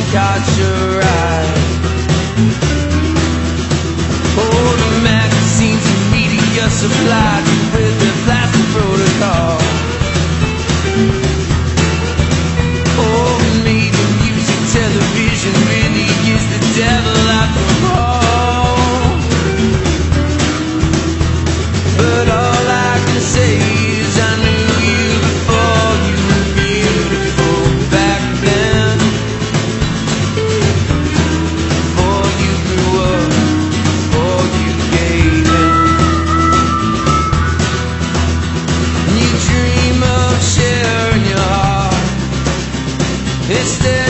caught your eye. Oh, the magazines and media supplied you with the plastic protocol. Oh, maybe music, television really is the devil after all. But all I can say is I knew you before you were beautiful back then. Before you grew up, before you gave in. And you dream of sharing your heart. It's there.